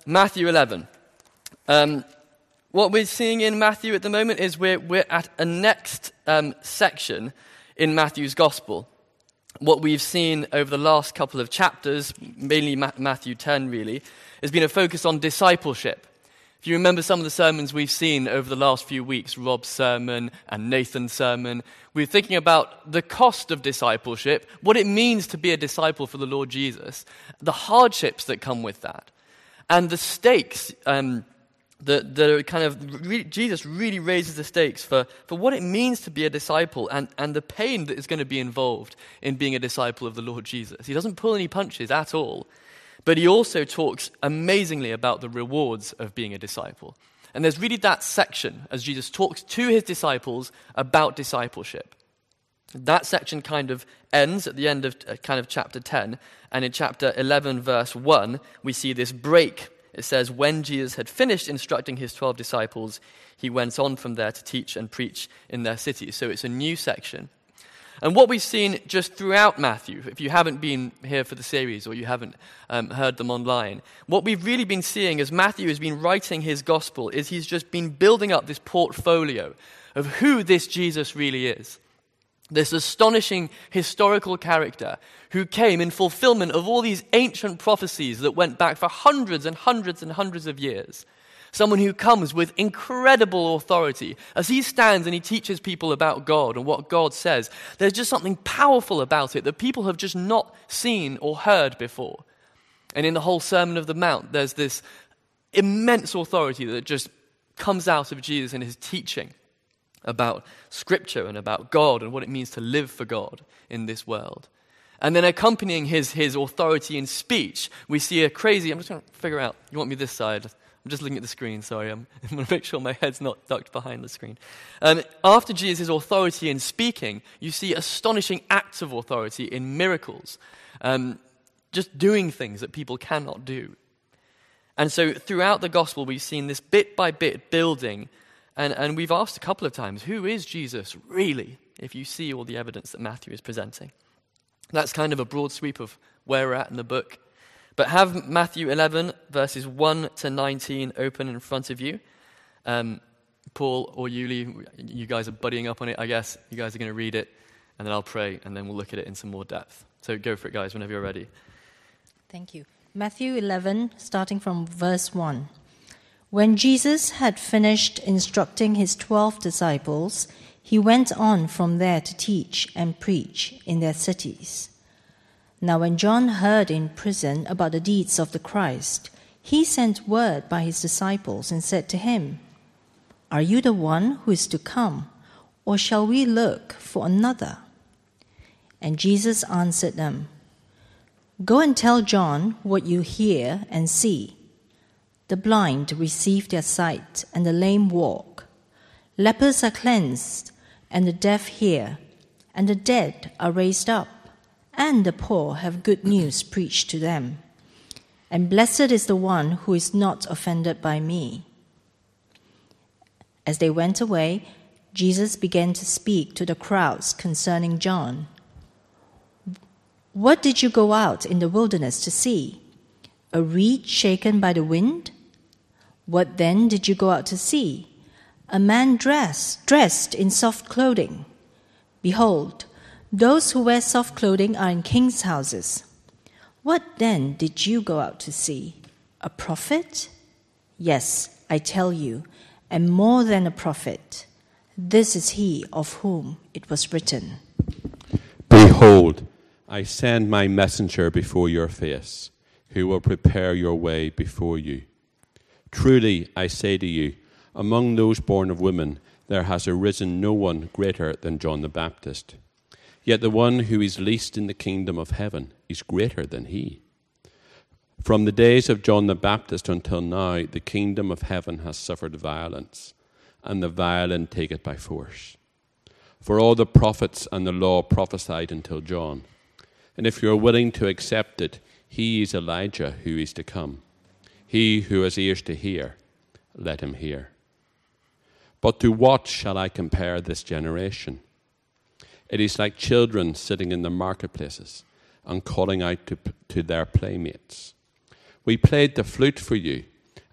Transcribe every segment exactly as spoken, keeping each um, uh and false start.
Matthew eleven. Um, what we're seeing in Matthew at the moment is we're, we're at a next um, section in Matthew's Gospel. What we've seen over the last couple of chapters, mainly Ma- Matthew ten really, has been a focus on discipleship. If you remember some of the sermons we've seen over the last few weeks, Rob's sermon and Nathan's sermon, we're thinking about the cost of discipleship, what it means to be a disciple for the Lord Jesus, the hardships that come with that, and the stakes um, that, that are kind of, re- Jesus really raises the stakes for, for what it means to be a disciple and, and the pain that is going to be involved in being a disciple of the Lord Jesus. He doesn't pull any punches at all. But he also talks amazingly about the rewards of being a disciple. And there's really that section as Jesus talks to his disciples about discipleship. That section kind of ends at the end of uh, kind of chapter ten. And in chapter eleven, verse one, we see this break. It says, when Jesus had finished instructing his twelve disciples, he went on from there to teach and preach in their cities. So it's a new section. And what we've seen just throughout Matthew, if you haven't been here for the series or you haven't um, heard them online, what we've really been seeing as Matthew has been writing his gospel is he's just been building up this portfolio of who this Jesus really is. This astonishing historical character who came in fulfillment of all these ancient prophecies that went back for hundreds and hundreds and hundreds of years. Someone who comes with incredible authority. As he stands and he teaches people about God and what God says, there's just something powerful about it that people have just not seen or heard before. And in the whole Sermon of the Mount, there's this immense authority that just comes out of Jesus in his teaching about Scripture and about God and what it means to live for God in this world. And then accompanying his, his authority in speech, we see a crazy, I'm just trying to figure out, you want me this side? I'm just looking at the screen, sorry. I'm, I'm going to make sure my head's not ducked behind the screen. Um, after Jesus' authority in speaking, you see astonishing acts of authority in miracles, um, just doing things that people cannot do. And so throughout the gospel, we've seen this bit by bit building, and, and we've asked a couple of times, who is Jesus really, if you see all the evidence that Matthew is presenting? That's kind of a broad sweep of where we're at in the book. But have Matthew eleven, verses one to nineteen open in front of you. Um, Paul or Yuli, you guys are buddying up on it, I guess. You guys are going to read it, and then I'll pray, and then we'll look at it in some more depth. So go for it, guys, whenever you're ready. Thank you. Matthew eleven, starting from verse one. When Jesus had finished instructing his twelve disciples, he went on from there to teach and preach in their cities. Now when John heard in prison about the deeds of the Christ, he sent word by his disciples and said to him, "Are you the one who is to come, or shall we look for another?" And Jesus answered them, "Go and tell John what you hear and see. The blind receive their sight, and the lame walk. Lepers are cleansed, and the deaf hear, and the dead are raised up, and the poor have good news preached to them. And blessed is the one who is not offended by me." As they went away, Jesus began to speak to the crowds concerning John. "What did you go out in the wilderness to see? A reed shaken by the wind? What then did you go out to see? A man dressed, dressed in soft clothing? Behold, those who wear soft clothing are in kings' houses. What then did you go out to see? A prophet? Yes, I tell you, and more than a prophet. This is he of whom it was written, Behold, I send my messenger before your face, who will prepare your way before you. Truly, I say to you, among those born of women, there has arisen no one greater than John the Baptist. Yet the one who is least in the kingdom of heaven is greater than he. From the days of John the Baptist until now, the kingdom of heaven has suffered violence, and the violent take it by force. For all the prophets and the law prophesied until John. And if you are willing to accept it, he is Elijah who is to come. He who has ears to hear, let him hear. But to what shall I compare this generation? It is like children sitting in the marketplaces and calling out to, to their playmates. We played the flute for you,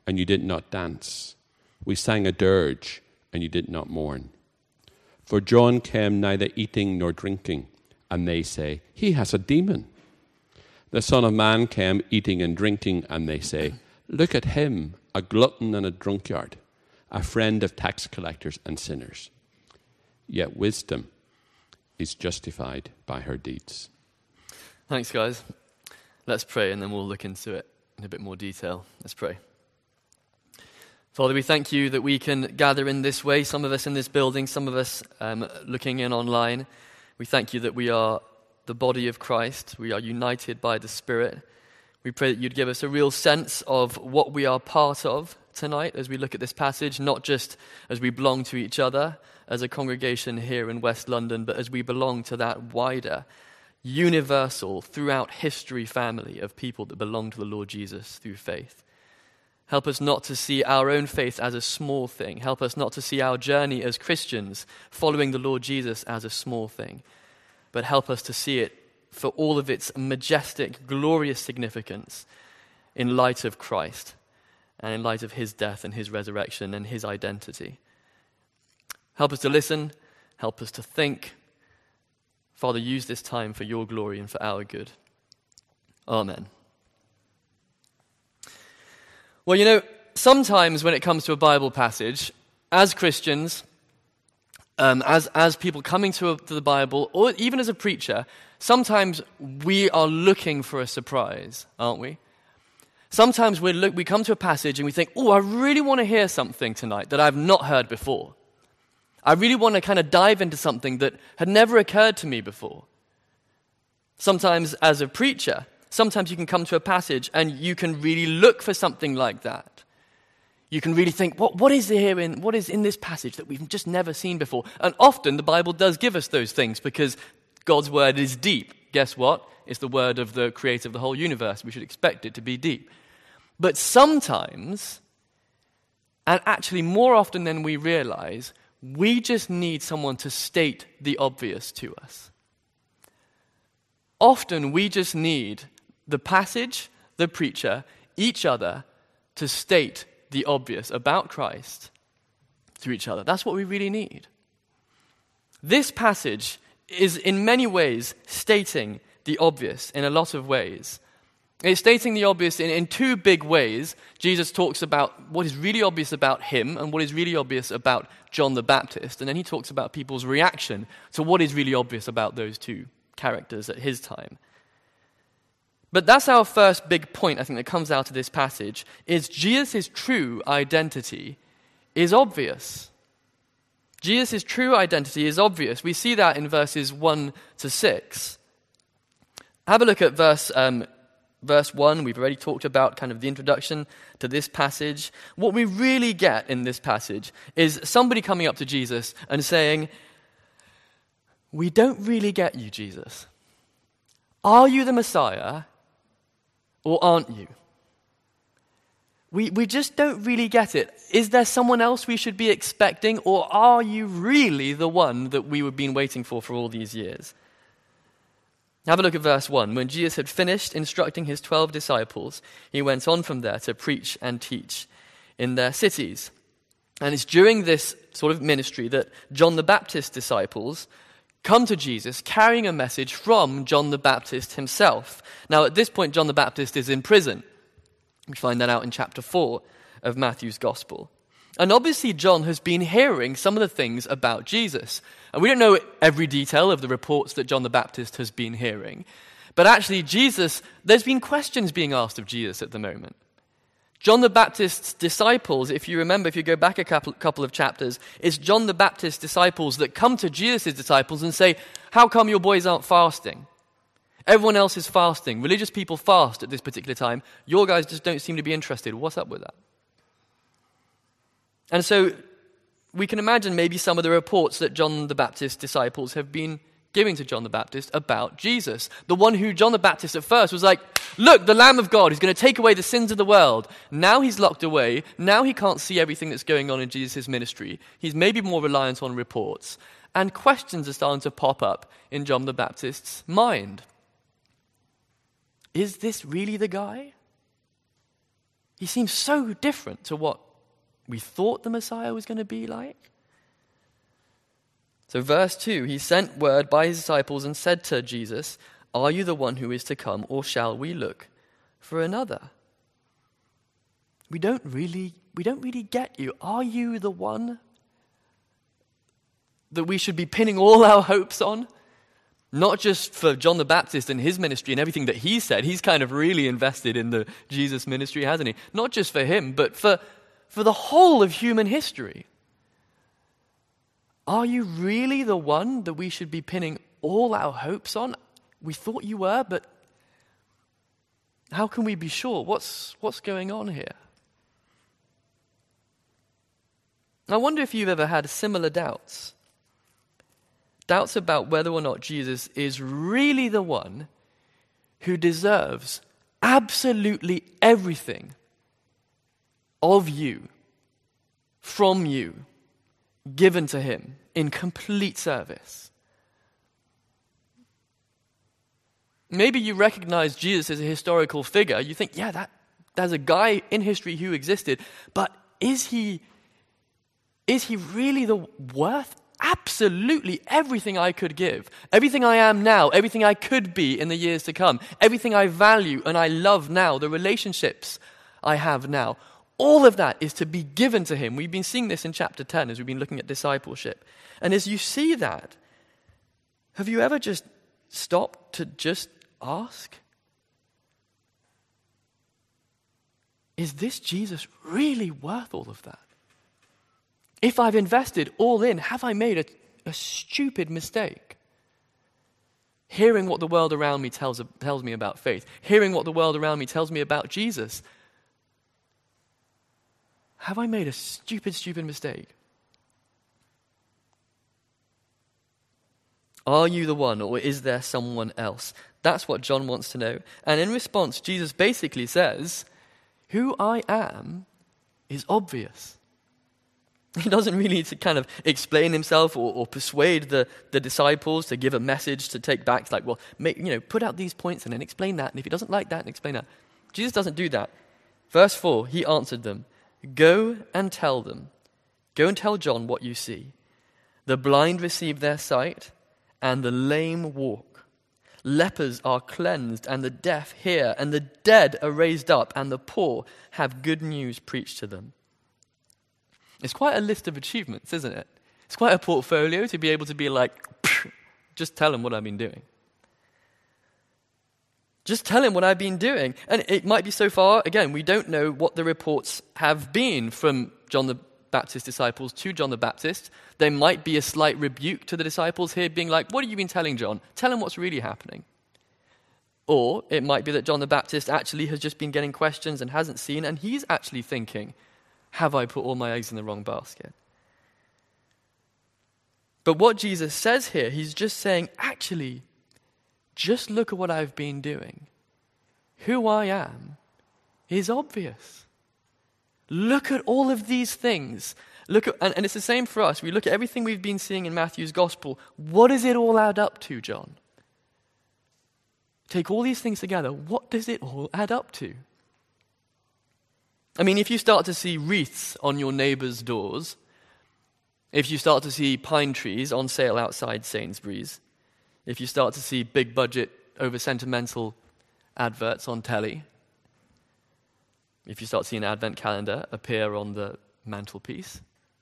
and you did not dance. We sang a dirge, and you did not mourn. For John came neither eating nor drinking, and they say, he has a demon. The Son of Man came eating and drinking, and they say, look at him, a glutton and a drunkard, a friend of tax collectors and sinners. Yet wisdom is justified by her deeds. Thanks, guys. Let's pray, and then we'll look into it in a bit more detail. Let's pray. Father, we thank you that we can gather in this way, some of us in this building, some of us um, looking in online. We thank you that we are the body of Christ. We are united by the Spirit. We pray that you'd give us a real sense of what we are part of tonight as we look at this passage, not just as we belong to each other as a congregation here in West London, but as we belong to that wider, universal, throughout history family of people that belong to the Lord Jesus through faith. Help us not to see our own faith as a small thing. Help us not to see our journey as Christians following the Lord Jesus as a small thing. But help us to see it for all of its majestic, glorious significance in light of Christ and in light of his death and his resurrection and his identity. Help us to listen. Help us to think. Father, use this time for your glory and for our good. Amen. Well, you know, sometimes when it comes to a Bible passage, as Christians, um, as as people coming to, a, to the Bible, or even as a preacher, sometimes we are looking for a surprise, aren't we? Sometimes we look, we come to a passage and we think, oh, I really want to hear something tonight that I've not heard before. I really want to kind of dive into something that had never occurred to me before. Sometimes as a preacher, sometimes you can come to a passage and you can really look for something like that. You can really think, what, what is here in, what is in this passage that we've just never seen before? And often the Bible does give us those things because God's word is deep. Guess what? It's the word of the creator of the whole universe. We should expect it to be deep. But sometimes, and actually more often than we realize, we just need someone to state the obvious to us. Often we just need the passage, the preacher, each other to state the obvious about Christ to each other. That's what we really need. This passage is in many ways stating the obvious in a lot of ways. It's stating the obvious in, in two big ways. Jesus talks about what is really obvious about him and what is really obvious about John the Baptist. And then he talks about people's reaction to what is really obvious about those two characters at his time. But that's our first big point, I think, that comes out of this passage, is Jesus' true identity is obvious. Jesus' true identity is obvious. We see that in verses one to six. Have a look at verse um, verse one. We've already talked about kind of the introduction to this passage. What we really get in this passage is somebody coming up to Jesus and saying, we don't really get you, Jesus. Are you the Messiah? Or aren't you? We we just don't really get it. Is there someone else we should be expecting, or are you really the one that we have been waiting for for all these years? Have a look at verse one. When Jesus had finished instructing his twelve disciples, he went on from there to preach and teach in their cities. And it's during this sort of ministry that John the Baptist's disciples come to Jesus carrying a message from John the Baptist himself. Now, at this point, John the Baptist is in prison. We find that out in chapter four of Matthew's Gospel. And obviously, John has been hearing some of the things about Jesus. And we don't know every detail of the reports that John the Baptist has been hearing. But actually, Jesus, there's been questions being asked of Jesus at the moment. John the Baptist's disciples, if you remember, if you go back a couple, couple of chapters, it's John the Baptist's disciples that come to Jesus' disciples and say, how come your boys aren't fasting? Everyone else is fasting. Religious people fast at this particular time. Your guys just don't seem to be interested. What's up with that? And so we can imagine maybe some of the reports that John the Baptist's disciples have been giving to John the Baptist about Jesus. The one who John the Baptist at first was like, look, the Lamb of God who's going to take away the sins of the world. Now he's locked away. Now he can't see everything that's going on in Jesus' ministry. He's maybe more reliant on reports. And questions are starting to pop up in John the Baptist's mind. Is this really the guy? He seems so different to what we thought the Messiah was going to be like. So verse two, he sent word by his disciples and said to Jesus, "Are you the one who is to come, or shall we look for another?" We don't really, we don't really get you. Are you the one that we should be pinning all our hopes on? Not just for John the Baptist and his ministry and everything that he said. He's kind of really invested in the Jesus ministry, hasn't he? Not just for him, but for, for the whole of human history. Are you really the one that we should be pinning all our hopes on? We thought you were, but how can we be sure? What's, what's going on here? I wonder if you've ever had similar doubts. Doubts about whether or not Jesus is really the one who deserves absolutely everything of you, from you, given to him in complete service. Maybe you recognize Jesus as a historical figure. You think, yeah, that there's a guy in history who existed, but is he is he really the worth absolutely everything I could give, everything I am now, everything I could be in the years to come, everything I value and I love now, the relationships I have now? All of that is to be given to him. We've been seeing this in chapter ten as we've been looking at discipleship. And as you see that, have you ever just stopped to just ask, is this Jesus really worth all of that? If I've invested all in, have I made a, a stupid mistake? Hearing what the world around me tells, tells me about faith, hearing what the world around me tells me about Jesus, have I made a stupid, stupid mistake? Are you the one, or is there someone else? That's what John wants to know. And in response, Jesus basically says, who I am is obvious. He doesn't really need to kind of explain himself or, or persuade the, the disciples to give a message to take back. It's like, well, make, you know, put out these points and then explain that. And if he doesn't like that, then explain that. Jesus doesn't do that. Verse four, he answered them, "Go and tell them. Go and tell John what you see. The blind receive their sight, and the lame walk. Lepers are cleansed, and the deaf hear, and the dead are raised up, and the poor have good news preached to them." It's quite a list of achievements, isn't it? It's quite a portfolio to be able to be like, just tell him what I've been doing. Just tell him what I've been doing. And it might be so far, again, we don't know what the reports have been from John the Baptist's disciples to John the Baptist. There might be a slight rebuke to the disciples here, being like, what have you been telling John? Tell him what's really happening. Or it might be that John the Baptist actually has just been getting questions and hasn't seen, and he's actually thinking, have I put all my eggs in the wrong basket? But what Jesus says here, he's just saying, actually, just look at what I've been doing. Who I am is obvious. Look at all of these things. Look at, and, and it's the same for us. We look at everything we've been seeing in Matthew's gospel. What does it all add up to, John? Take all these things together. What does it all add up to? I mean, if you start to see wreaths on your neighbor's doors, if you start to see pine trees on sale outside Sainsbury's, if you start to see big budget, over sentimental adverts on telly, if you start to see an advent calendar appear on the mantelpiece,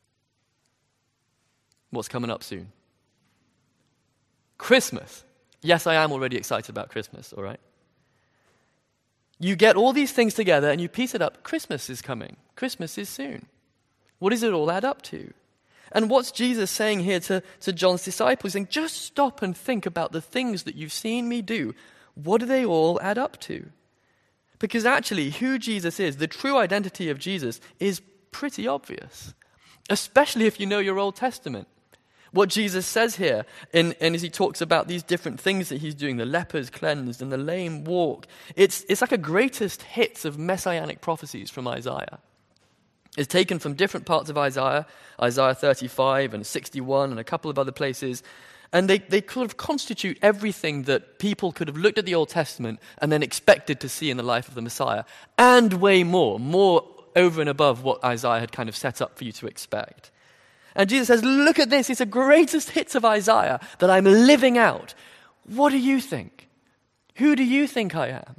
what's coming up soon? Christmas. Yes, I am already excited about Christmas, all right? You get all these things together and you piece it up. Christmas is coming. Christmas is soon. What does it all add up to? And what's Jesus saying here to, to John's disciples? Saying, just stop and think about the things that you've seen me do. What do they all add up to? Because actually, who Jesus is, the true identity of Jesus, is pretty obvious. Especially if you know your Old Testament. What Jesus says here, in, and as he talks about these different things that he's doing, the lepers cleansed and the lame walk, it's, it's like a greatest hits of messianic prophecies from Isaiah. It's taken from different parts of Isaiah, Isaiah thirty-five and sixty-one and a couple of other places, And they, they sort of constitute everything that people could have looked at the Old Testament and then expected to see in the life of the Messiah, and way more, more over and above what Isaiah had kind of set up for you to expect. And Jesus says, look at this, it's the greatest hits of Isaiah that I'm living out. What do you think? Who do you think I am?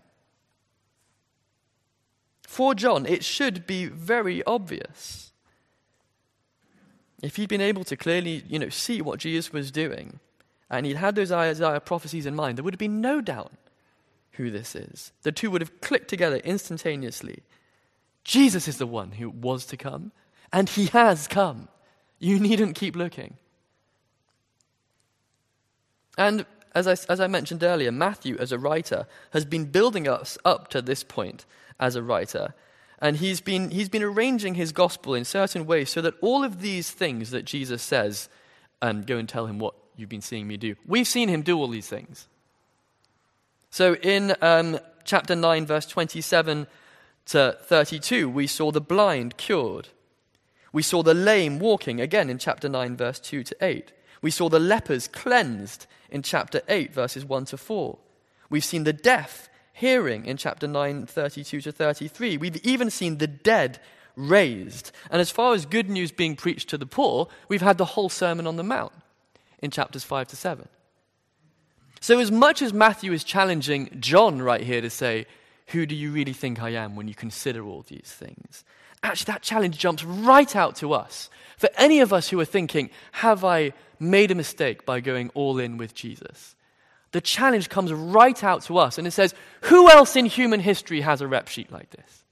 For John, it should be very obvious. If he'd been able to clearly, you know, see what Jesus was doing, and he'd had those Isaiah prophecies in mind, there would have been no doubt who this is. The two would have clicked together instantaneously. Jesus is the one who was to come, and he has come. You needn't keep looking. And as I, as I mentioned earlier, Matthew, as a writer, has been building us up to this point as a writer. And he's been, he's been arranging his gospel in certain ways so that all of these things that Jesus says, um, go and tell him what you've been seeing me do. We've seen him do all these things. So in um, chapter nine, verse twenty-seven to thirty-two, we saw the blind cured. We saw the lame walking, again in chapter nine, verse two to eight. We saw the lepers cleansed in chapter eight, verses one to four. We've seen the deaf hearing in chapter nine, thirty-two to thirty-three. We've even seen the dead raised. And as far as good news being preached to the poor, we've had the whole Sermon on the Mount in chapters five to seven. So as much as Matthew is challenging John right here to say, who do you really think I am when you consider all these things? Actually, that challenge jumps right out to us. For any of us who are thinking, have I made a mistake by going all in with Jesus? The challenge comes right out to us, and it says, who else in human history has a rep sheet like this?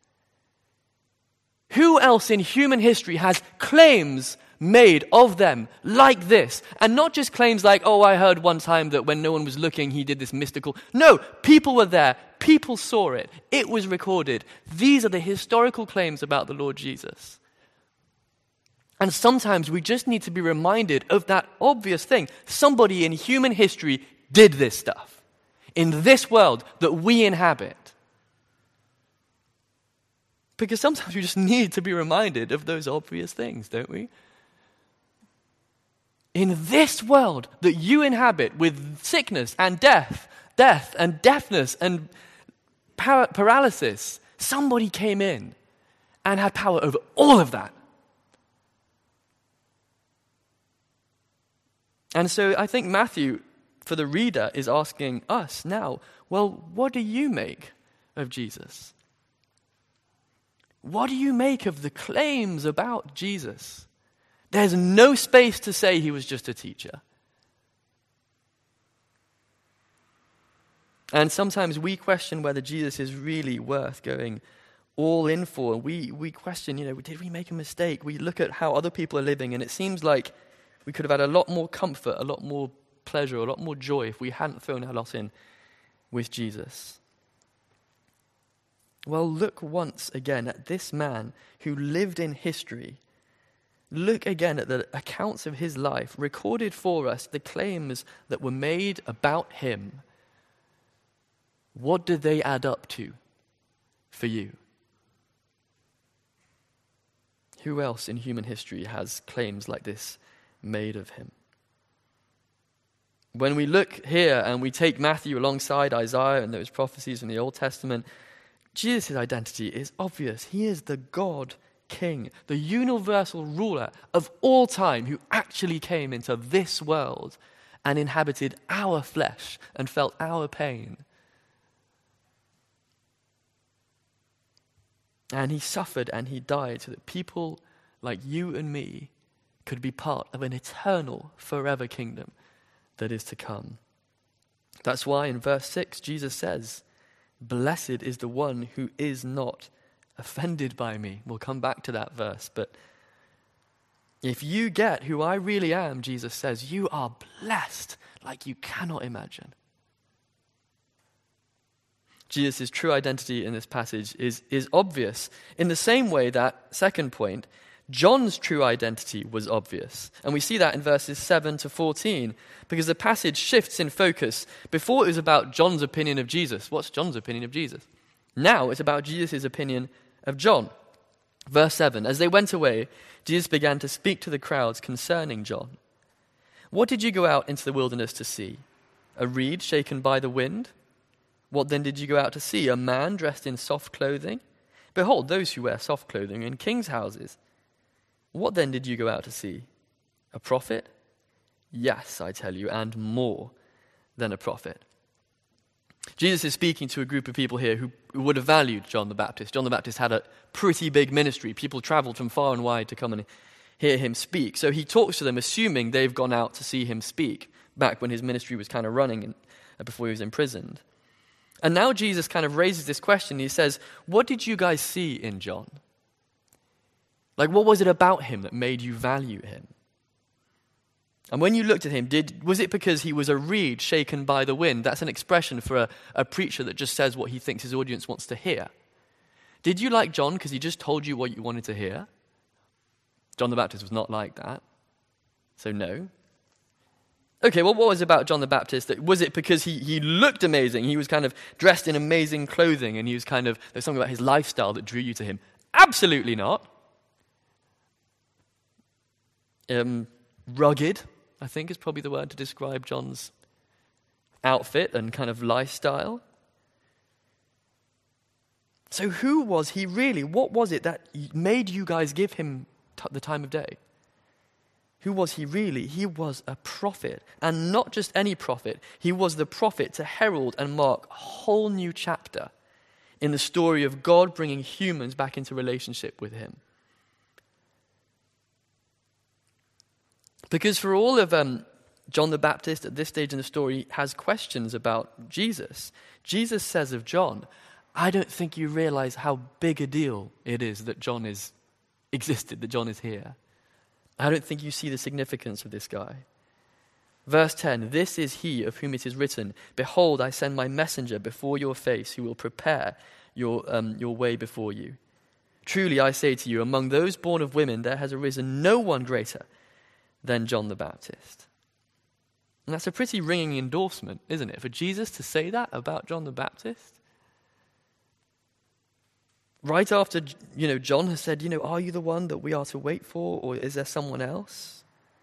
Who else in human history has claims made of them like this? And not just claims like, oh, I heard one time that when no one was looking, he did this mystical. No, people were there. People saw it. It was recorded. These are the historical claims about the Lord Jesus. And sometimes we just need to be reminded of that obvious thing. Somebody in human history did this stuff in this world that we inhabit. Because sometimes we just need to be reminded of those obvious things, don't we? In this world that you inhabit with sickness and death, death and deafness and par- paralysis, somebody came in and had power over all of that. And so I think Matthew, for the reader, is asking us now, well, what do you make of Jesus? What do you make of the claims about Jesus? There's no space to say he was just a teacher. And sometimes we question whether Jesus is really worth going all in for. We, we question, you know, did we make a mistake? We look at how other people are living, and it seems like we could have had a lot more comfort, a lot more pleasure, a lot more joy if we hadn't thrown our lot in with Jesus. Well, look once again at this man who lived in history. Look again at the accounts of his life, recorded for us, the claims that were made about him. What did they add up to for you? Who else in human history has claims like this made of him? When we look here and we take Matthew alongside Isaiah and those prophecies from the Old Testament, Jesus' identity is obvious. He is the God King, the universal ruler of all time who actually came into this world and inhabited our flesh and felt our pain. And he suffered and he died so that people like you and me could be part of an eternal, forever kingdom that is to come. That's why in verse six, Jesus says, "Blessed is the one who is not offended by me." We'll come back to that verse, but if you get who I really am, Jesus says, you are blessed like you cannot imagine. Jesus' true identity in this passage is, is obvious in the same way that, second point, John's true identity was obvious. And we see that in verses seven to fourteen, because the passage shifts in focus. Before it was about John's opinion of Jesus. What's John's opinion of Jesus? Now it's about Jesus' opinion of John. Verse seven, as they went away, Jesus began to speak to the crowds concerning John. What did you go out into the wilderness to see? A reed shaken by the wind? What then did you go out to see? A man dressed in soft clothing? Behold, those who wear soft clothing in kings' houses. What then did you go out to see? A prophet? Yes, I tell you, and more than a prophet. Jesus is speaking to a group of people here who would have valued John the Baptist. John the Baptist had a pretty big ministry. People traveled from far and wide to come and hear him speak. So he talks to them assuming they've gone out to see him speak, back when his ministry was kind of running and before he was imprisoned. And now Jesus kind of raises this question. He says, what did you guys see in John? Like, what was it about him that made you value him? And when you looked at him, did was it because he was a reed shaken by the wind? That's an expression for a, a preacher that just says what he thinks his audience wants to hear. Did you like John because he just told you what you wanted to hear? John the Baptist was not like that. So no. Okay, well, what was it about John the Baptist? That, was it because he, he looked amazing? He was kind of dressed in amazing clothing and he was kind of, there's something about his lifestyle that drew you to him? Absolutely not. Um, rugged, I think is probably the word to describe John's outfit and kind of lifestyle. So who was he really? What was it that made you guys give him t- the time of day? Who was he really? He was a prophet, and not just any prophet. He was the prophet to herald and mark a whole new chapter in the story of God bringing humans back into relationship with him. Because for all of um, John the Baptist at this stage in the story has questions about Jesus, Jesus says of John, I don't think you realize how big a deal it is that John is existed, that John is here. I don't think you see the significance of this guy. Verse ten, this is he of whom it is written, behold, I send my messenger before your face who will prepare your, um, your way before you. Truly I say to you, among those born of women there has arisen no one greater than John the Baptist. And that's a pretty ringing endorsement, isn't it? For Jesus to say that about John the Baptist. Right after, you know, John has said, you know, are you the one that we are to wait for, or is there someone else?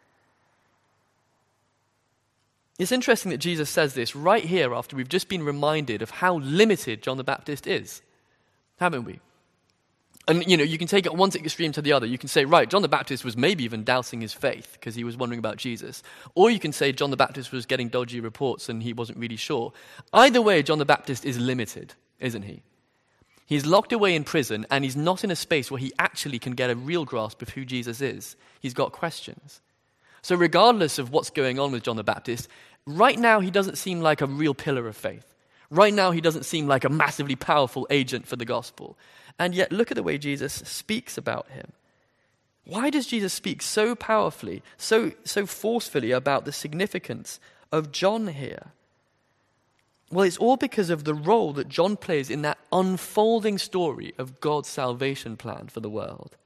It's interesting that Jesus says this right here after we've just been reminded of how limited John the Baptist is, haven't we? And, you know, you can take it one extreme to the other. You can say, right, John the Baptist was maybe even doubting his faith because he was wondering about Jesus. Or you can say John the Baptist was getting dodgy reports and he wasn't really sure. Either way, John the Baptist is limited, isn't he? He's locked away in prison and he's not in a space where he actually can get a real grasp of who Jesus is. He's got questions. So regardless of what's going on with John the Baptist, right now he doesn't seem like a real pillar of faith. Right now he doesn't seem like a massively powerful agent for the gospel. And yet look at the way Jesus speaks about him. Why does Jesus speak so powerfully, so, so forcefully about the significance of John here? Well, it's all because of the role that John plays in that unfolding story of God's salvation plan for the world.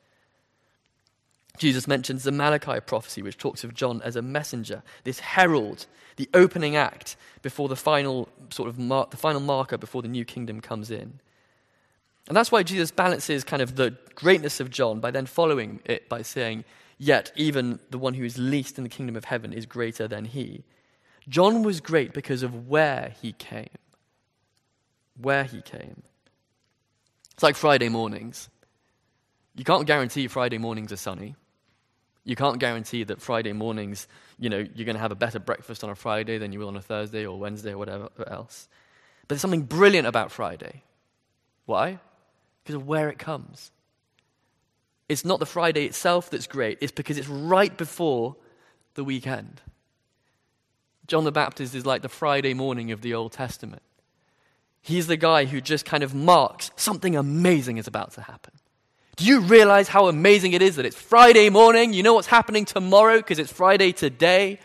Jesus mentions the Malachi prophecy, which talks of John as a messenger, this herald, the opening act before the final sort of mar- the final marker before the new kingdom comes in. And that's why Jesus balances kind of the greatness of John by then following it by saying, yet even the one who is least in the kingdom of heaven is greater than he. John was great because of where he came. Where he came. It's like Friday mornings. You can't guarantee Friday mornings are sunny. You can't guarantee that Friday mornings, you know, you're going to have a better breakfast on a Friday than you will on a Thursday or Wednesday or whatever else. But there's something brilliant about Friday. Why? Because of where it comes. It's not the Friday itself that's great. It's because it's right before the weekend. John the Baptist is like the Friday morning of the Old Testament. He's the guy who just kind of marks something amazing is about to happen. Do you realize how amazing it is that it's Friday morning? You know what's happening tomorrow because it's Friday today?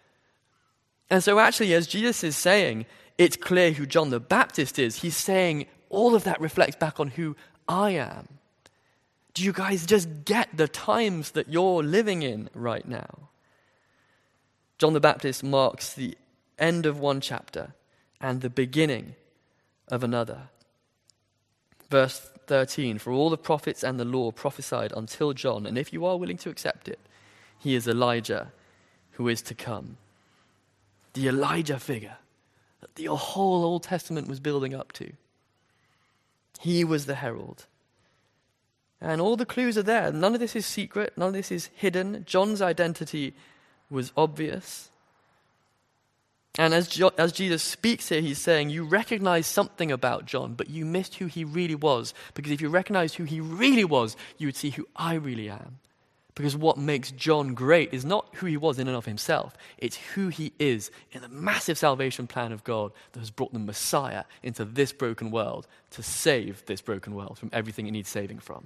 And so actually, as Jesus is saying, it's clear who John the Baptist is. He's saying all of that reflects back on who I am. Do you guys just get the times that you're living in right now? John the Baptist marks the end of one chapter and the beginning of another. Verse thirteen, for all the prophets and the law prophesied until John, and if you are willing to accept it, he is Elijah who who is to come. The Elijah figure that the whole Old Testament was building up to. He was the herald. And all the clues are there. None of this is secret. None of this is hidden. John's identity was obvious. And as, jo- as Jesus speaks here, he's saying, you recognize something about John, but you missed who he really was. Because if you recognized who he really was, you would see who I really am. Because what makes John great is not who he was in and of himself. It's who he is in the massive salvation plan of God that has brought the Messiah into this broken world to save this broken world from everything it needs saving from.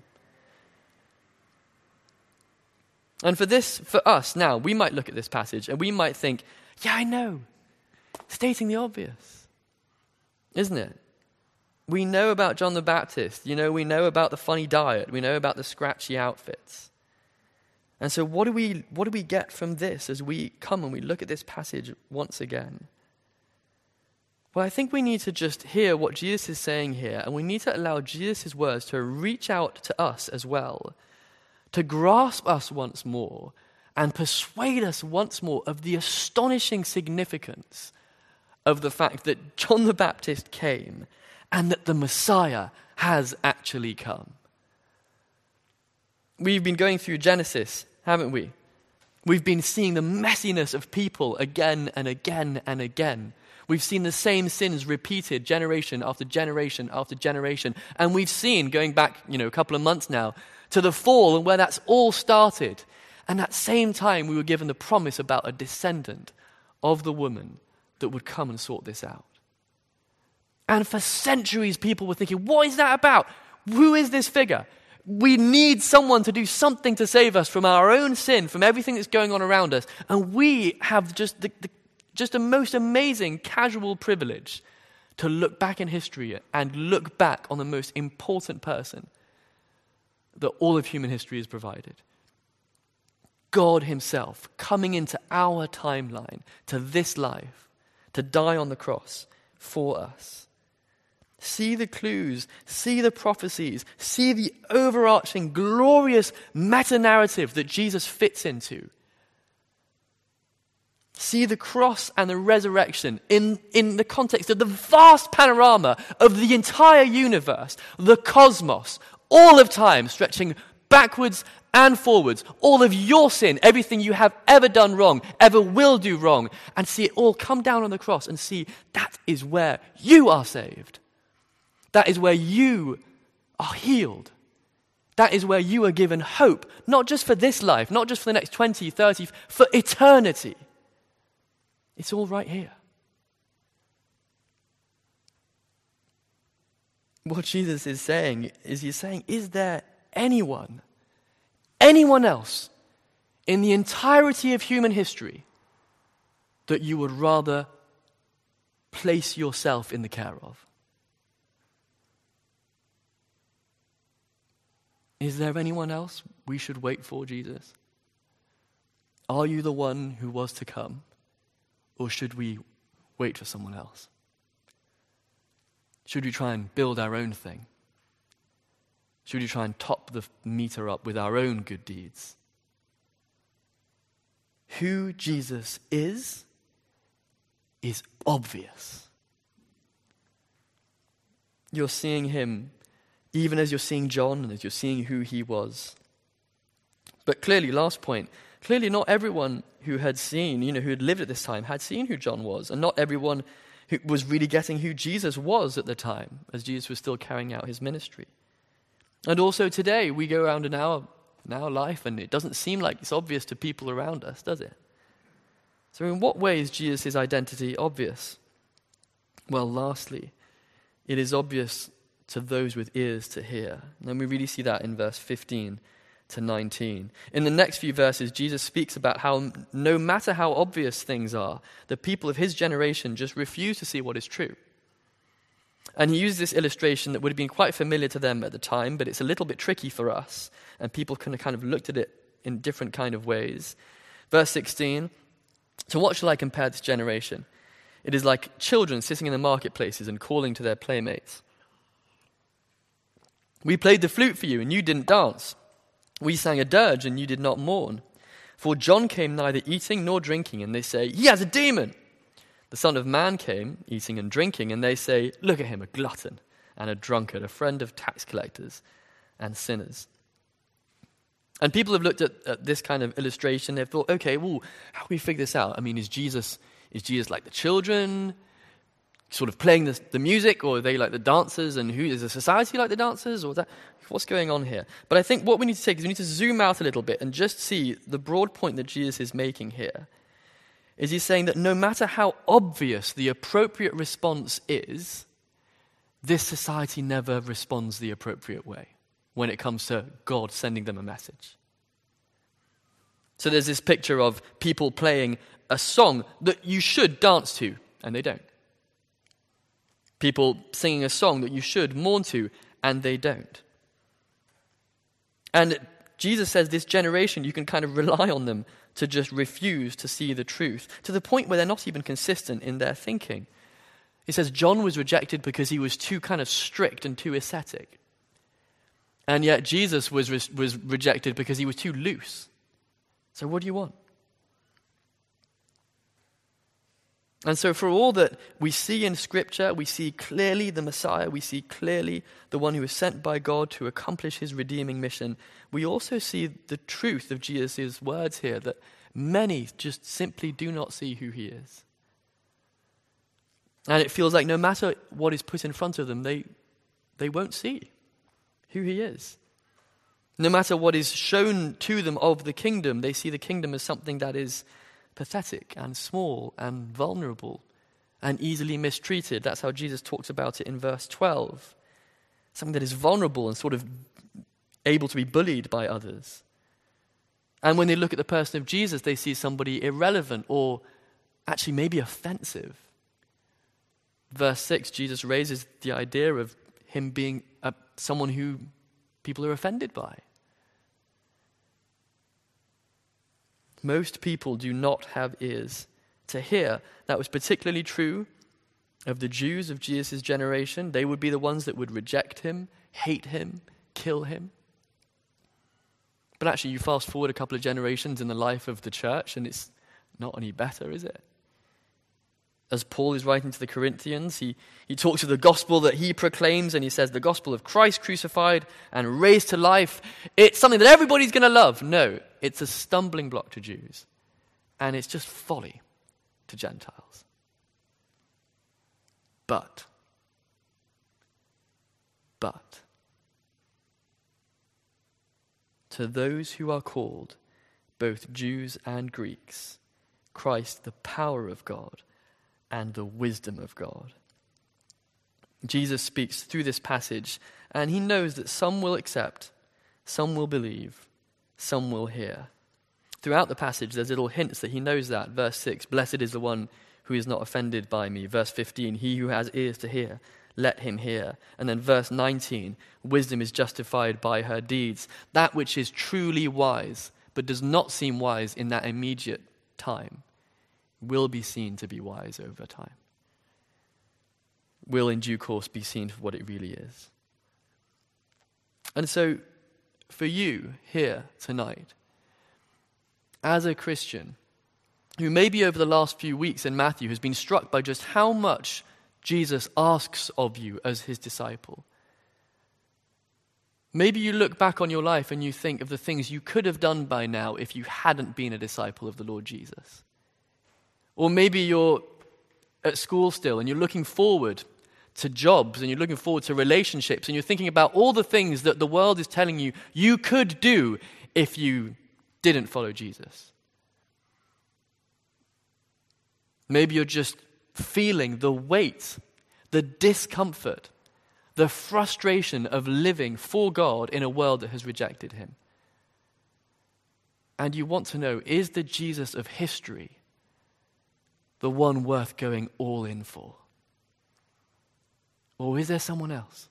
And for this, for us now, we might look at this passage and we might think, yeah, I know. Stating the obvious, isn't it? We know about John the Baptist. You know, we know about the funny diet. We know about the scratchy outfits. And so what do we what do we get from this as we come and we look at this passage once again? Well, I think we need to just hear what Jesus is saying here, and we need to allow Jesus' words to reach out to us as well, to grasp us once more and persuade us once more of the astonishing significance of the fact that John the Baptist came and that the Messiah has actually come. We've been going through Genesis, haven't we? We've been seeing the messiness of people again and again and again. We've seen the same sins repeated generation after generation after generation. And we've seen, going back, you know, a couple of months now, to the fall and where that's all started. And at the same time, we were given the promise about a descendant of the woman that would come and sort this out. And for centuries, people were thinking, what is that about? Who is this figure? We need someone to do something to save us from our own sin, from everything that's going on around us. And we have just the, the, just the most amazing casual privilege to look back in history and look back on the most important person that all of human history has provided. God himself coming into our timeline, to this life, to die on the cross for us. See the clues, see the prophecies, see the overarching, glorious meta-narrative that Jesus fits into. See the cross and the resurrection in, in the context of the vast panorama of the entire universe, the cosmos, all of time, stretching backwards and forwards, all of your sin, everything you have ever done wrong, ever will do wrong, and see it all come down on the cross and see that is where you are saved. That is where you are healed. That is where you are given hope, not just for this life, not just for the next twenty, thirty, for eternity. It's all right here. What Jesus is saying is he's saying, is there anyone, anyone else in the entirety of human history that you would rather place yourself in the care of? Is there anyone else we should wait for, Jesus? Are you the one who was to come? Or should we wait for someone else? Should we try and build our own thing? Should we try and top the meter up with our own good deeds? Who Jesus is, is obvious. You're seeing him even as you're seeing John and as you're seeing who he was. But clearly, last point, clearly not everyone who had seen, you know, who had lived at this time had seen who John was, and not everyone who was really getting who Jesus was at the time, as Jesus was still carrying out his ministry. And also today, we go around in our, in our life, and it doesn't seem like it's obvious to people around us, does it? So in what way is Jesus' identity obvious? Well, lastly, it is obvious to those with ears to hear. And we really see that in verse fifteen to nineteen. In the next few verses, Jesus speaks about how no matter how obvious things are, the people of his generation just refuse to see what is true. And he uses this illustration that would have been quite familiar to them at the time, but it's a little bit tricky for us, and people can kind of looked at it in different kind of ways. Verse sixteen, so what shall I compare this generation? It is like children sitting in the marketplaces and calling to their playmates. We played the flute for you, and you didn't dance. We sang a dirge, and you did not mourn. For John came neither eating nor drinking, and they say, he has a demon. The Son of Man came eating and drinking, and they say, look at him, a glutton and a drunkard, a friend of tax collectors and sinners. And people have looked at, at this kind of illustration. They've thought, okay, well, how can we figure this out? I mean, is Jesus is Jesus like the children, sort of playing the, the music, or are they like the dancers? And who is the society like the dancers? Or that, what's going on here? But I think what we need to take is we need to zoom out a little bit and just see the broad point that Jesus is making here. Is he's saying that no matter how obvious the appropriate response is, this society never responds the appropriate way when it comes to God sending them a message. So there's this picture of people playing a song that you should dance to, and they don't. People singing a song that you should mourn to, and they don't. And Jesus says this generation, you can kind of rely on them to just refuse to see the truth, to the point where they're not even consistent in their thinking. He says John was rejected because he was too kind of strict and too ascetic. And yet Jesus was, re- was rejected because he was too loose. So what do you want? And so for all that we see in Scripture, we see clearly the Messiah, we see clearly the one who is sent by God to accomplish his redeeming mission, we also see the truth of Jesus' words here, that many just simply do not see who he is. And it feels like no matter what is put in front of them, they, they won't see who he is. No matter what is shown to them of the kingdom, they see the kingdom as something that is pathetic and small and vulnerable and easily mistreated. That's how Jesus talks about it in verse twelve. Something that is vulnerable and sort of able to be bullied by others. And when they look at the person of Jesus, they see somebody irrelevant or actually maybe offensive. Verse six, Jesus raises the idea of him being a, someone who people are offended by. Most people do not have ears to hear. That was particularly true of the Jews of Jesus' generation. They would be the ones that would reject him, hate him, kill him. But actually, you fast forward a couple of generations in the life of the church, and it's not any better, is it? As Paul is writing to the Corinthians, he, he talks of the gospel that he proclaims, and he says the gospel of Christ crucified and raised to life, it's something that everybody's going to love. No, it's a stumbling block to Jews, and it's just folly to Gentiles. But, but, to those who are called, both Jews and Greeks, Christ, the power of God, and the wisdom of God. Jesus speaks through this passage, and he knows that some will accept, some will believe, some will hear. Throughout the passage, there's little hints that he knows that. Verse six, blessed is the one who is not offended by me. Verse fifteen, he who has ears to hear, let him hear. And then verse nineteen, wisdom is justified by her deeds. That which is truly wise, but does not seem wise in that immediate time, will be seen to be wise over time. Will in due course be seen for what it really is. And so, for you here tonight, as a Christian, who maybe over the last few weeks in Matthew has been struck by just how much Jesus asks of you as his disciple, maybe you look back on your life and you think of the things you could have done by now if you hadn't been a disciple of the Lord Jesus. Or maybe you're at school still and you're looking forward to jobs and you're looking forward to relationships and you're thinking about all the things that the world is telling you you could do if you didn't follow Jesus. Maybe you're just feeling the weight, the discomfort, the frustration of living for God in a world that has rejected him. And you want to know, is the Jesus of history the one worth going all in for? Or is there someone else?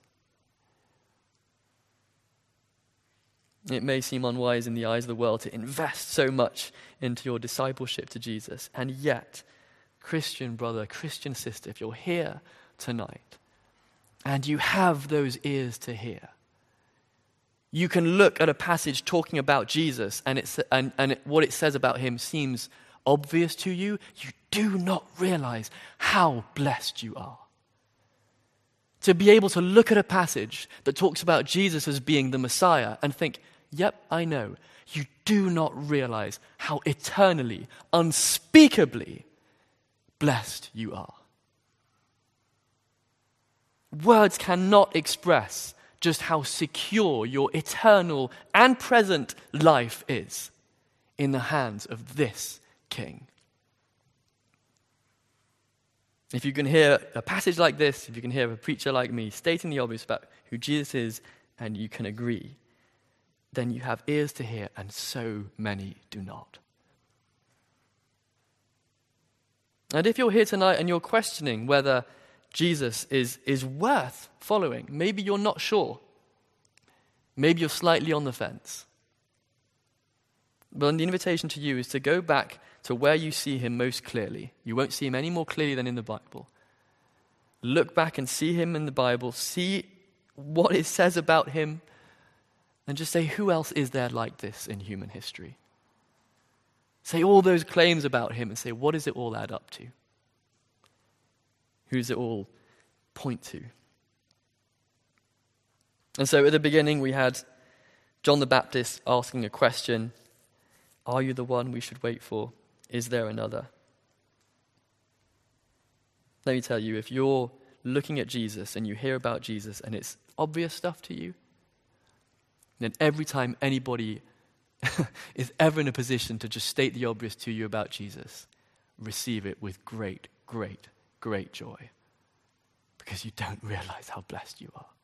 It may seem unwise in the eyes of the world to invest so much into your discipleship to Jesus. And yet, Christian brother, Christian sister, if you're here tonight and you have those ears to hear, You can look at a passage talking about Jesus and, it's, and, and it, what it says about him seems obvious to you. You do not realize how blessed you are. To be able to look at a passage that talks about Jesus as being the Messiah and think, yep, I know. You do not realize how eternally, unspeakably blessed you are. Words cannot express just how secure your eternal and present life is in the hands of this King. If you can hear a passage like this, if you can hear a preacher like me stating the obvious about who Jesus is, and you can agree, then you have ears to hear, and so many do not. And if you're here tonight and you're questioning whether Jesus is, is worth following, maybe you're not sure. Maybe you're slightly on the fence. But the invitation to you is to go back to where you see him most clearly. You won't see him any more clearly than in the Bible. Look back and see him in the Bible. See what it says about him. And just say, who else is there like this in human history? Say all those claims about him and say, what does it all add up to? Who does it all point to? And so at the beginning we had John the Baptist asking a question. Are you the one we should wait for? Is there another? Let me tell you, if you're looking at Jesus and you hear about Jesus and it's obvious stuff to you, then every time anybody is ever in a position to just state the obvious to you about Jesus, receive it with great, great, great joy. Because you don't realize how blessed you are.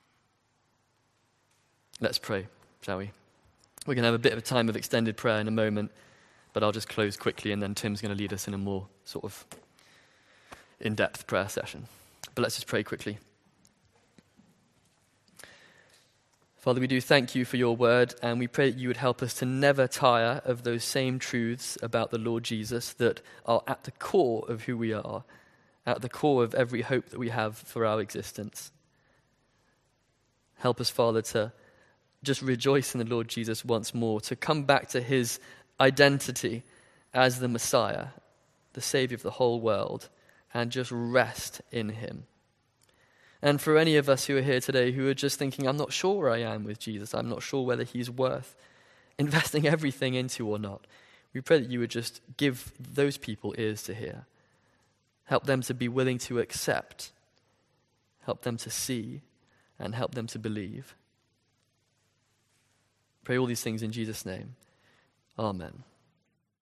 Let's pray, shall we? We're going to have a bit of a time of extended prayer in a moment, but I'll just close quickly and then Tim's going to lead us in a more sort of in-depth prayer session. But let's just pray quickly. Father, we do thank you for your word, and we pray that you would help us to never tire of those same truths about the Lord Jesus that are at the core of who we are, at the core of every hope that we have for our existence. Help us, Father, to just rejoice in the Lord Jesus once more, to come back to his identity as the Messiah, the Savior of the whole world, and just rest in him. And for any of us who are here today who are just thinking, I'm not sure where I am with Jesus, I'm not sure whether he's worth investing everything into or not, we pray that you would just give those people ears to hear. Help them to be willing to accept. Help them to see, and help them to believe. Pray all these things in Jesus' name. Amen.